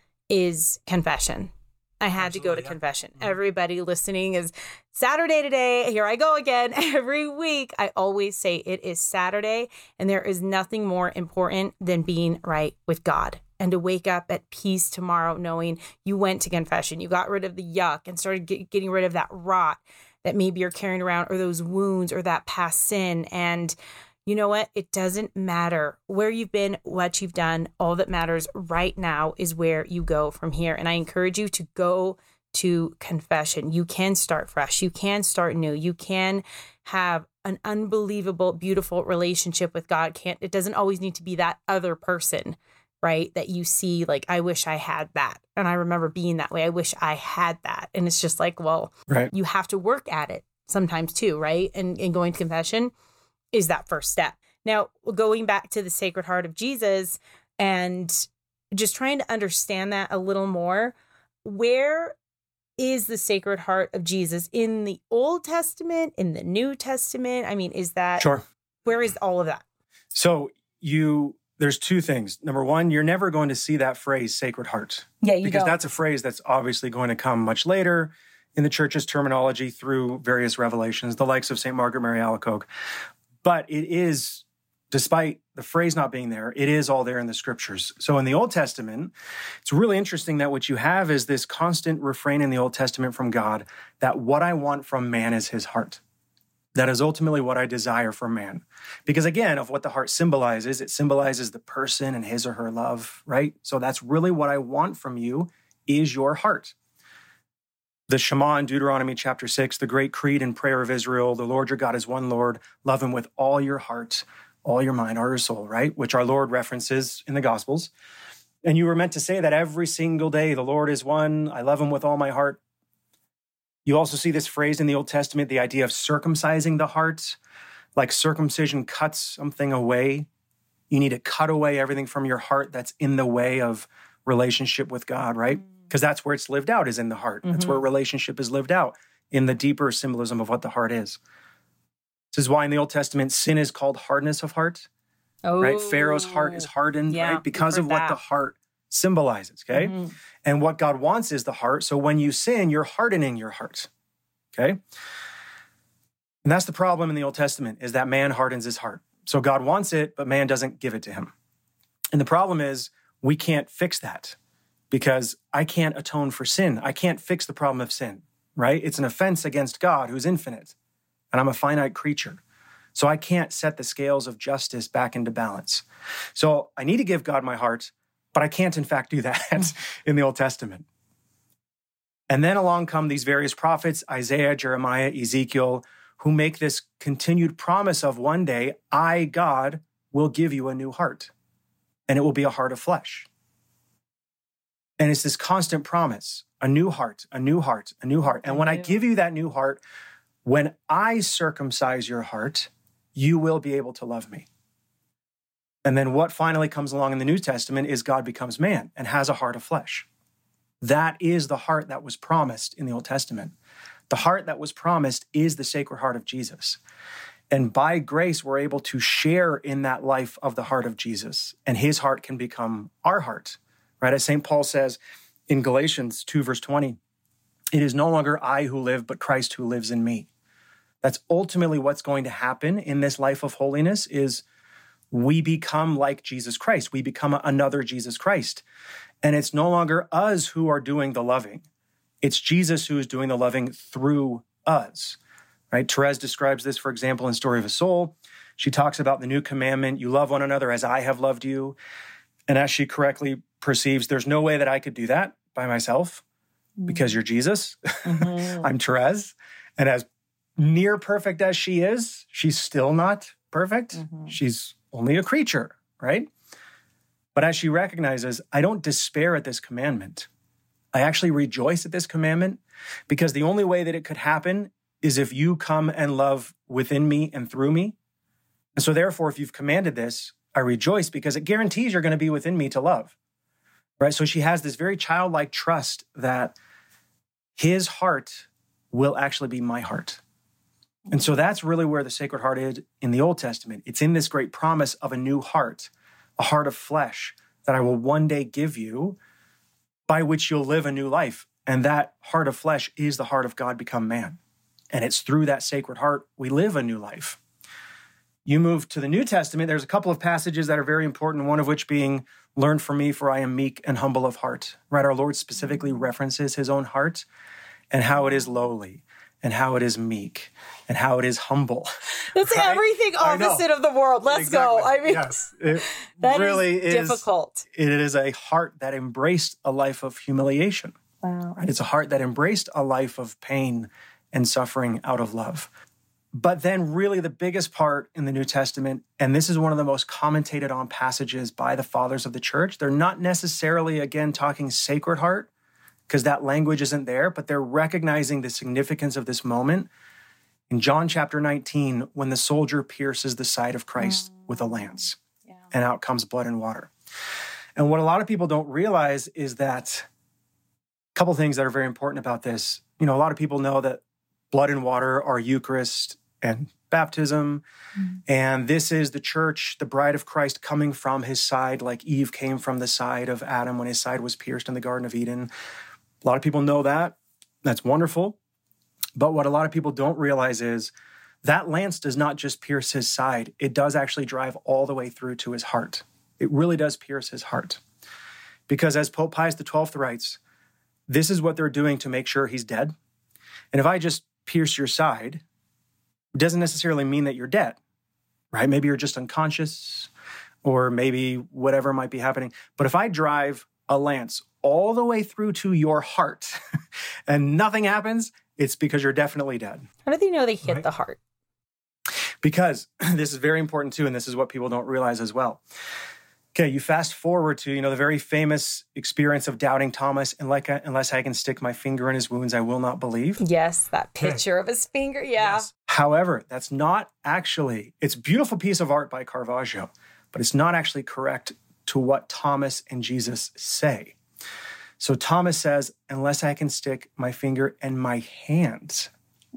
is confession. I had Absolutely, to go to yeah. confession. Mm-hmm. Everybody listening is Saturday today. Here I go again. Every week, I always say it is Saturday. And there is nothing more important than being right with God. And to wake up at peace tomorrow knowing you went to confession, you got rid of the yuck and started get, getting rid of that rot that maybe you're carrying around, or those wounds or that past sin. And you know what? It doesn't matter where you've been, what you've done. All that matters right now is where you go from here. And I encourage you to go to confession. You can start fresh. You can start new. You can have an unbelievable, beautiful relationship with God. Can't, it doesn't always need to be that other person, right? That you see, like, I wish I had that. And I remember being that way. I wish I had that. And it's just like, well, right. you have to work at it sometimes too, right? And, and going to confession is that first step. Now, going back to the Sacred Heart of Jesus and just trying to understand that a little more, where is the Sacred Heart of Jesus in the Old Testament, in the New Testament? I mean, is that, sure. where is all of that? So you... There's two things. Number one, you're never going to see that phrase, Sacred Heart. Yeah, you Because don't. that's a phrase that's obviously going to come much later in the church's terminology through various revelations, the likes of Saint Margaret Mary Alacoque. But it is Despite the phrase not being there, it is all there in the scriptures. So in the Old Testament, it's really interesting that what you have is this constant refrain in the Old Testament from God that what I want from man is his heart. That is ultimately what I desire from man. Because again, of what the heart symbolizes, it symbolizes the person and his or her love, right? So that's really what I want from you is your heart. The Shema in Deuteronomy chapter six, the great creed and prayer of Israel, the Lord your God is one Lord, love him with all your heart, all your mind, all your soul, right? Which our Lord references in the Gospels. And you were meant to say that every single day, the Lord is one, I love him with all my heart. You also see this phrase in the Old Testament, the idea of circumcising the heart, like circumcision cuts something away. You need to cut away everything from your heart that's in the way of relationship with God, right? Because that's where it's lived out, is in the heart. Mm-hmm. That's where relationship is lived out, in the deeper symbolism of what the heart is. This is why in the Old Testament, sin is called hardness of heart, oh, right? Pharaoh's heart is hardened, yeah, right? Because of what that. the heart symbolizes, okay? Mm-hmm. And what God wants is the heart. So when you sin, you're hardening your heart, okay? And that's the problem in the Old Testament, is that man hardens his heart. So God wants it, but man doesn't give it to him. And the problem is we can't fix that because I can't atone for sin. I can't fix the problem of sin, right? It's an offense against God who's infinite, and I'm a finite creature. So I can't set the scales of justice back into balance. So I need to give God my heart, but I can't, in fact, do that in the Old Testament. And then along come these various prophets, Isaiah, Jeremiah, Ezekiel, who make this continued promise of one day, I, God, will give you a new heart, and it will be a heart of flesh. And it's this constant promise, a new heart, a new heart, a new heart. And when I give you that new heart, when I circumcise your heart, you will be able to love me. And then what finally comes along in the New Testament is God becomes man and has a heart of flesh. That is the heart that was promised in the Old Testament. The heart that was promised is the Sacred Heart of Jesus. And by grace, we're able to share in that life of the heart of Jesus. And his heart can become our heart, right? As Saint Paul says in Galatians two, verse twenty, it is no longer I who live, but Christ who lives in me. That's ultimately what's going to happen in this life of holiness is we become like Jesus Christ. We become another Jesus Christ. And it's no longer us who are doing the loving. It's Jesus who is doing the loving through us, right? Therese describes this, for example, in Story of a Soul. She talks about the new commandment, you love one another as I have loved you. And as she correctly perceives, there's no way that I could do that by myself because you're Jesus. Mm-hmm. I'm Therese. And as near perfect as she is, she's still not perfect. Mm-hmm. She's only a creature, right? But as she recognizes, I don't despair at this commandment. I actually rejoice at this commandment because the only way that it could happen is if you come and love within me and through me. And so therefore, if you've commanded this, I rejoice because it guarantees you're going to be within me to love, right? So she has this very childlike trust that his heart will actually be my heart. And so that's really where the Sacred Heart is in the Old Testament. It's in this great promise of a new heart, a heart of flesh that I will one day give you, by which you'll live a new life. And that heart of flesh is the heart of God become man. And it's through that Sacred Heart we live a new life. You move to the New Testament, there's a couple of passages that are very important, one of which being, learn from me, for I am meek and humble of heart. Right? Our Lord specifically references his own heart and how it is lowly, and how it is meek, and how it is humble. That's right? Everything opposite of the world. Let's exactly. go. I mean, yes, it that really is difficult. Is, it is a heart that embraced a life of humiliation. Wow. Right? It's a heart that embraced a life of pain and suffering out of love. But then really the biggest part in the New Testament, and this is one of the most commentated on passages by the fathers of the church, they're not necessarily, again, talking Sacred Heart, because that language isn't there, but they're recognizing the significance of this moment in John chapter nineteen, when the soldier pierces the side of Christ mm. with a lance, yeah. and out comes blood and water. And what a lot of people don't realize is that a couple things that are very important about this. You know, a lot of people know that blood and water are Eucharist and baptism, mm. and this is the church, the bride of Christ, coming from his side, like Eve came from the side of Adam when his side was pierced in the Garden of Eden. A lot of people know that. That's wonderful. But what a lot of people don't realize is that lance does not just pierce his side. It does actually drive all the way through to his heart. It really does pierce his heart. Because as Pope Pius the twelfth writes, this is what they're doing to make sure he's dead. And if I just pierce your side, it doesn't necessarily mean that you're dead, right? Maybe you're just unconscious, or maybe whatever might be happening. But if I drive a lance all the way through to your heart and nothing happens, it's because you're definitely dead. How do they know they hit Right. the heart? Because this is very important too, and this is what people don't realize as well. Okay, you fast forward to, you know, the very famous experience of doubting Thomas, and like I, unless I can stick my finger in his wounds, I will not believe. Yes, that picture of his finger. Yeah. Yes. However, that's not actually, it's a beautiful piece of art by Caravaggio, but it's not actually correct to what Thomas and Jesus say. So Thomas says, unless I can stick my finger and my hands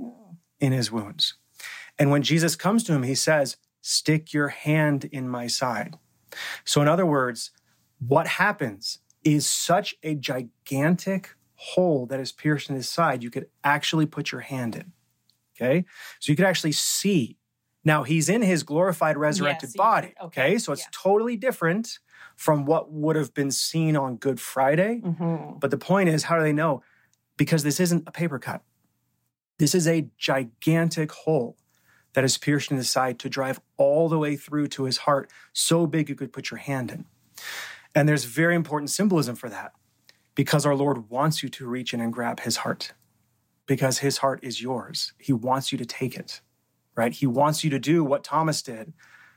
in his wounds. And when Jesus comes to him, he says, stick your hand in my side. So in other words, what happens is such a gigantic hole that is pierced in his side, you could actually put your hand in, okay? So you could actually see. Now, he's in his glorified resurrected Yeah, so you body, could- okay? okay, So it's yeah. totally different from what would have been seen on Good Friday. Mm-hmm. But the point is, how do they know? Because this isn't a paper cut. This is a gigantic hole that is pierced in his side to drive all the way through to his heart, so big you could put your hand in. And there's very important symbolism for that, because our Lord wants you to reach in and grab his heart, because his heart is yours. He wants you to take it, right? He wants you to do what Thomas did.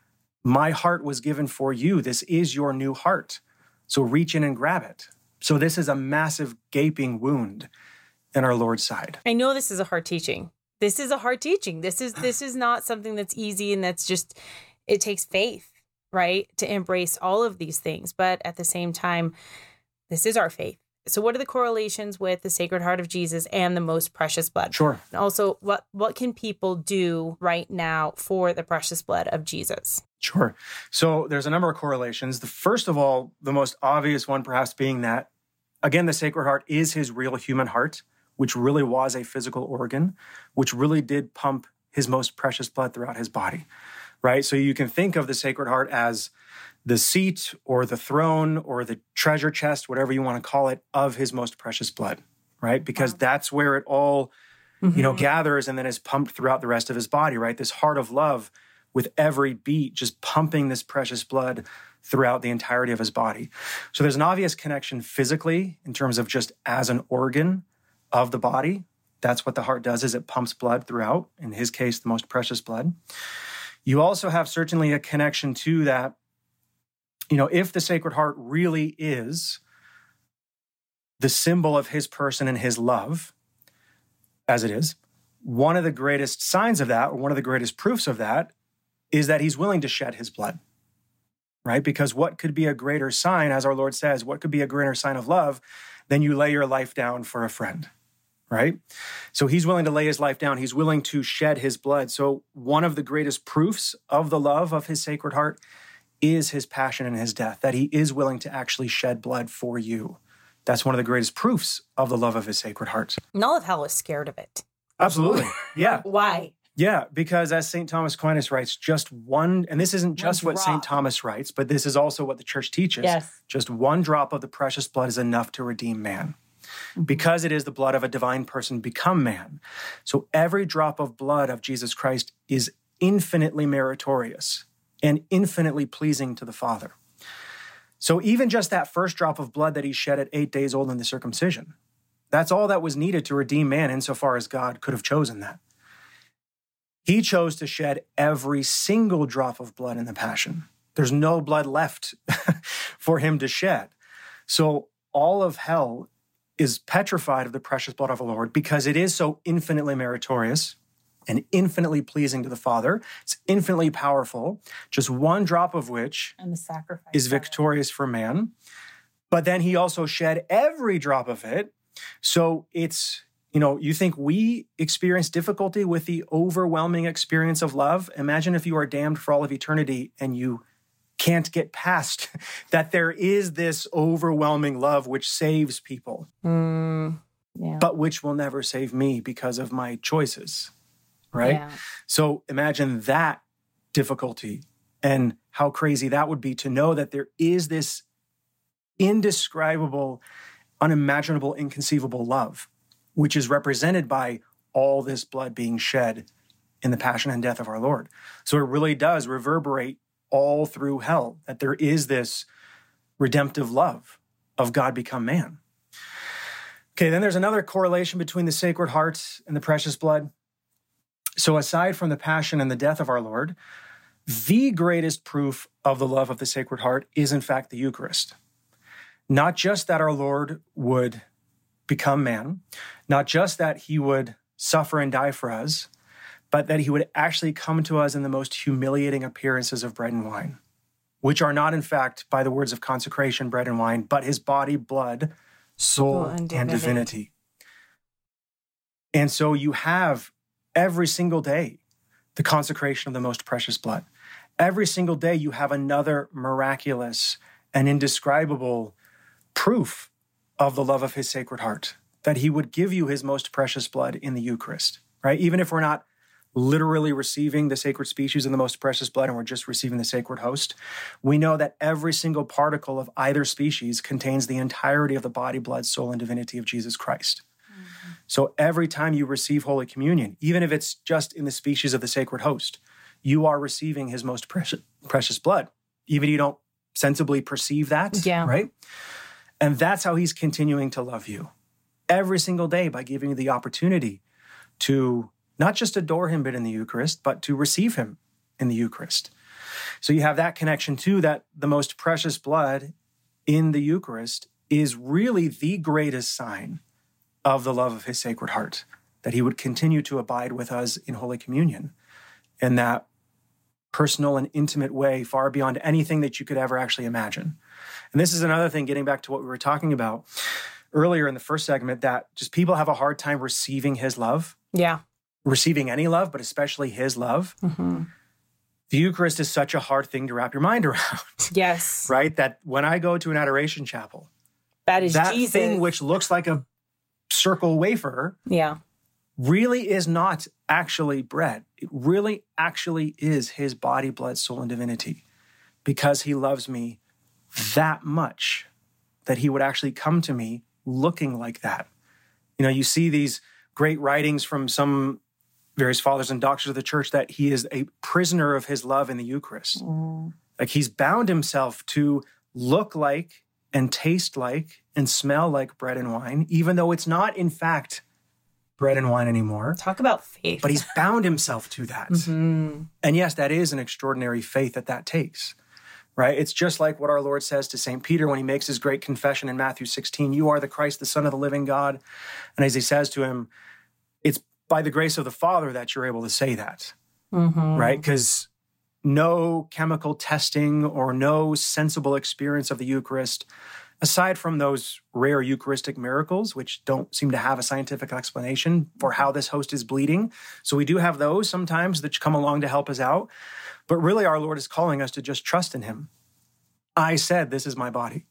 My heart was given for you. This is your new heart. So reach in and grab it. So this is a massive gaping wound in our Lord's side. I know this is a hard teaching. This is a hard teaching. This is this is not something that's easy, and that's just, it takes faith, right, to embrace all of these things. But at the same time, this is our faith. So what are the correlations with the Sacred Heart of Jesus and the most precious blood? Sure. And also, what what can people do right now for the precious blood of Jesus? Sure. So there's a number of correlations. The first of all, the most obvious one perhaps being that, again, the Sacred Heart is his real human heart, which really was a physical organ, which really did pump his most precious blood throughout his body, right? So you can think of the Sacred Heart as the seat or the throne or the treasure chest, whatever you want to call it, of his most precious blood, right? Because wow. that's where it all, mm-hmm. you know, gathers and then is pumped throughout the rest of his body, right? This heart of love with every beat, just pumping this precious blood throughout the entirety of his body. So there's an obvious connection physically in terms of just as an organ of the body. That's what the heart does, is it pumps blood throughout, in his case, the most precious blood. You also have certainly a connection to that, you know, if the Sacred Heart really is the symbol of his person and his love, as it is, one of the greatest signs of that, or one of the greatest proofs of that, is that he's willing to shed his blood, right? Because what could be a greater sign, as our Lord says, what could be a greater sign of love than you lay your life down for a friend, right? So he's willing to lay his life down. He's willing to shed his blood. So one of the greatest proofs of the love of his Sacred Heart is his passion and his death, that he is willing to actually shed blood for you. That's one of the greatest proofs of the love of his Sacred Heart. And all of hell is scared of it. Absolutely. Yeah. Why? Yeah, because as Saint Thomas Aquinas writes, just one, and this isn't just what Saint Thomas writes, but this is also what the church teaches. Yes. Just one drop of the precious blood is enough to redeem man, mm-hmm. because it is the blood of a divine person become man. So every drop of blood of Jesus Christ is infinitely meritorious and infinitely pleasing to the Father. So even just that first drop of blood that he shed at eight days old in the circumcision, that's all that was needed to redeem man, insofar as God could have chosen that. He chose to shed every single drop of blood in the Passion. There's no blood left for him to shed. So all of hell is petrified of the precious blood of the Lord, because it is so infinitely meritorious and infinitely pleasing to the Father. It's infinitely powerful, just one drop of which and the sacrifice is victorious for man. But then he also shed every drop of it. So it's, you know, you think we experience difficulty with the overwhelming experience of love? Imagine if you are damned for all of eternity and you can't get past that there is this overwhelming love which saves people, mm, yeah. but which will never save me because of my choices. right? Yeah. So imagine that difficulty and how crazy that would be to know that there is this indescribable, unimaginable, inconceivable love, which is represented by all this blood being shed in the passion and death of our Lord. So it really does reverberate all through hell, that there is this redemptive love of God become man. Okay, then there's another correlation between the Sacred Heart and the precious blood. So aside from the passion and the death of our Lord, the greatest proof of the love of the Sacred Heart is in fact the Eucharist. Not just that our Lord would become man, not just that he would suffer and die for us, but that he would actually come to us in the most humiliating appearances of bread and wine, which are not in fact, by the words of consecration, bread and wine, but his body, blood, soul, and divinity. and divinity. And so you have every single day the consecration of the most precious blood. Every single day you have another miraculous and indescribable proof of the love of his Sacred Heart, that he would give you his most precious blood in the Eucharist, right? Even if we're not literally receiving the sacred species and the most precious blood and we're just receiving the sacred host, we know that every single particle of either species contains the entirety of the body, blood, soul, and divinity of Jesus Christ. Mm-hmm. So every time you receive Holy Communion, even if it's just in the species of the sacred host, you are receiving his most precious, precious blood. Even if you don't sensibly perceive that, yeah. right? And that's how he's continuing to love you every single day, by giving you the opportunity to not just adore him, but in the Eucharist, but to receive him in the Eucharist. So you have that connection too, that the most precious blood in the Eucharist is really the greatest sign of the love of his Sacred Heart, that he would continue to abide with us in Holy Communion in that personal and intimate way, far beyond anything that you could ever actually imagine. And this is another thing, getting back to what we were talking about earlier in the first segment, that just people have a hard time receiving his love. Yeah. Receiving any love, but especially his love. Mm-hmm. The Eucharist is such a hard thing to wrap your mind around. Yes. Right? That when I go to an adoration chapel, that is that Jesus. thing which looks like a circle wafer, yeah, really is not actually bread. It really actually is his body, blood, soul, and divinity, because he loves me that much that he would actually come to me looking like that. You know, you see these great writings from some various fathers and doctors of the church that he is a prisoner of his love in the Eucharist. Mm. Like he's bound himself to look like and taste like and smell like bread and wine, even though it's not, in fact, bread and wine anymore. Talk about faith. But he's bound himself to that. Mm-hmm. And yes, that is an extraordinary faith that that takes, right? It's just like what our Lord says to Saint Peter when he makes his great confession in Matthew sixteen, you are the Christ, the Son of the living God. And as he says to him, it's by the grace of the Father that you're able to say that, mm-hmm. right? Because no chemical testing or no sensible experience of the Eucharist, aside from those rare Eucharistic miracles, which don't seem to have a scientific explanation for how this host is bleeding. So we do have those sometimes that come along to help us out. But really, our Lord is calling us to just trust in him. I said, this is my body.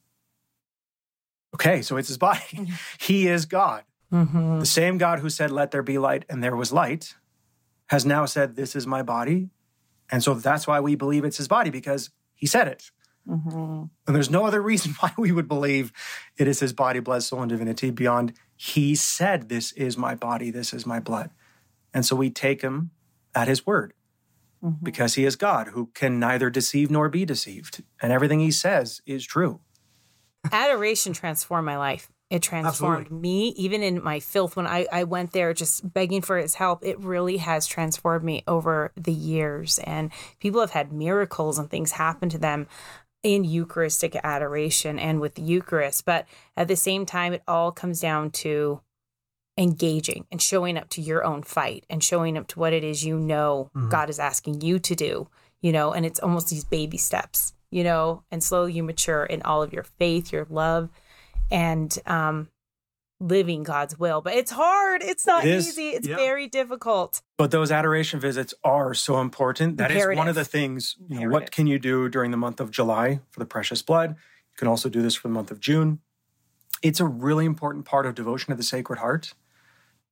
Okay, so it's his body. He is God. Mm-hmm. The same God who said, let there be light, and there was light, has now said, this is my body. And so that's why we believe it's his body, because he said it. Mm-hmm. And there's no other reason why we would believe it is his body, blood, soul, and divinity beyond he said, this is my body, this is my blood. And so we take him at his word, mm-hmm. because he is God who can neither deceive nor be deceived. And everything he says is true. Adoration transformed my life. It transformed Absolutely. me, even in my filth. When I, I went there just begging for his help, it really has transformed me over the years. And people have had miracles and things happen to them in Eucharistic adoration and with the Eucharist. But at the same time, it all comes down to engaging and showing up to your own fight and showing up to what it is you know mm-hmm. God is asking you to do, you know, and it's almost these baby steps, you know, and slowly you mature in all of your faith, your love, and um, living God's will. But it's hard. It's not it easy. It's yeah. very difficult. But those adoration visits are so important. That Imperative. is one of the things, you know, what can you do during the month of July for the precious blood? You can also do this for the month of June. It's a really important part of devotion to the Sacred Heart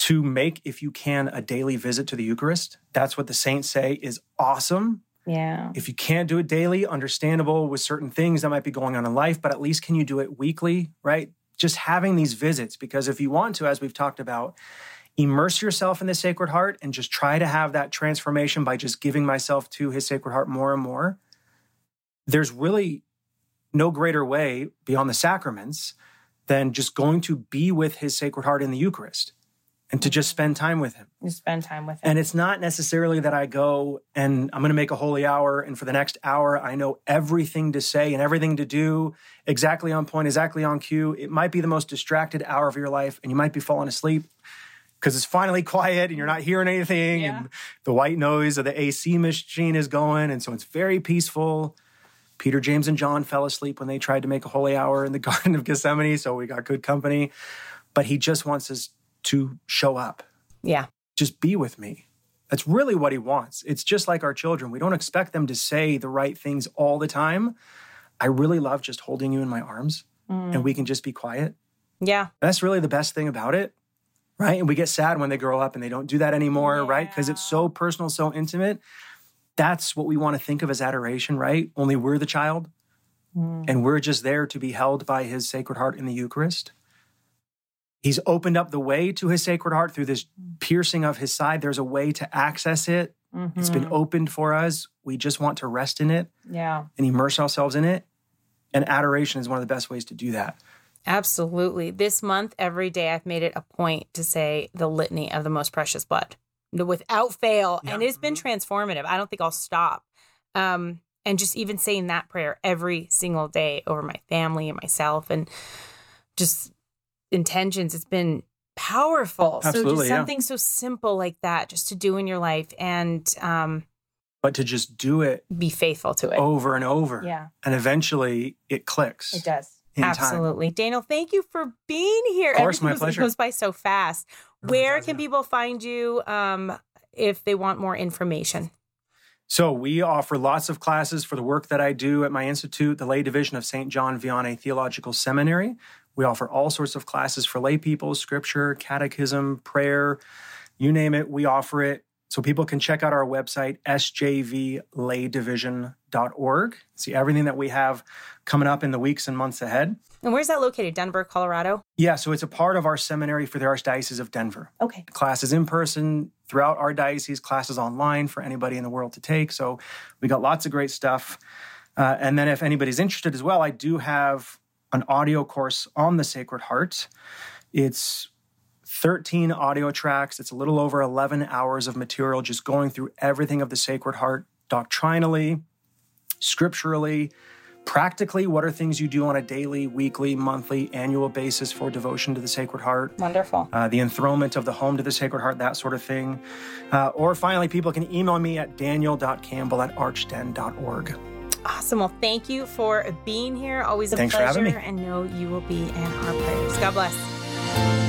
to make, if you can, a daily visit to the Eucharist. That's what the saints say is awesome. Yeah. If you can't do it daily, understandable with certain things that might be going on in life, but at least can you do it weekly, right? Just having these visits, because if you want to, as we've talked about, immerse yourself in the Sacred Heart and just try to have that transformation by just giving myself to his Sacred Heart more and more. There's really no greater way beyond the sacraments than just going to be with his Sacred Heart in the Eucharist and to just spend time with him. You spend time with him. And it's not necessarily that I go and I'm going to make a holy hour, and for the next hour, I know everything to say and everything to do, exactly on point, exactly on cue. It might be the most distracted hour of your life, and you might be falling asleep because it's finally quiet and you're not hearing anything, Yeah. and the white noise of the A C machine is going, and so it's very peaceful. Peter, James, and John fell asleep when they tried to make a holy hour in the Garden of Gethsemane, so we got good company. But he just wants us to show up. Yeah. Just be with me. That's really what he wants. It's just like our children. We don't expect them to say the right things all the time. I really love just holding you in my arms mm. and we can just be quiet. Yeah. That's really the best thing about it, right? And we get sad when they grow up and they don't do that anymore, yeah. right? Because it's so personal, so intimate. That's what we want to think of as adoration, right? Only we're the child mm. and we're just there to be held by his Sacred Heart in the Eucharist. He's opened up the way to his Sacred Heart through this piercing of his side. There's a way to access it. Mm-hmm. It's been opened for us. We just want to rest in it yeah. and immerse ourselves in it. And adoration is one of the best ways to do that. Absolutely. This month, every day, I've made it a point to say the litany of the most precious blood without fail. Yeah. And it's been transformative. I don't think I'll stop. Um, and just even saying that prayer every single day over my family and myself and just intentions, it's been powerful. Absolutely, so just something yeah. so simple like that just to do in your life and um but to just do it, be faithful to it over and over. Yeah. And eventually it clicks. It does. Absolutely. Time. Daniel, thank you for being here. Of course, Everything my goes, pleasure. goes by so fast. Where can people find you um if they want more information? So we offer lots of classes for the work that I do at my institute, the Lay Division of Saint John Vianney Theological Seminary. We offer all sorts of classes for lay people, scripture, catechism, prayer, you name it, we offer it. So people can check out our website, s j v lay division dot org. See everything that we have coming up in the weeks and months ahead. And where's that located? Denver, Colorado? Yeah, so it's a part of our seminary for the Archdiocese of Denver. Okay. Classes in person throughout our diocese, classes online for anybody in the world to take. So we got lots of great stuff. Uh, and then if anybody's interested as well, I do have an audio course on the Sacred Heart. It's thirteen audio tracks. It's a little over eleven hours of material just going through everything of the Sacred Heart doctrinally, scripturally, practically. What are things you do on a daily, weekly, monthly, annual basis for devotion to the Sacred Heart? Wonderful. Uh, the enthronement of the home to the Sacred Heart, that sort of thing. Uh, or finally, people can email me at daniel dot campbell at archden dot org. Awesome. Well, thank you for being here. Always a Thanks pleasure. for having me. And know you will be in our prayers. God bless.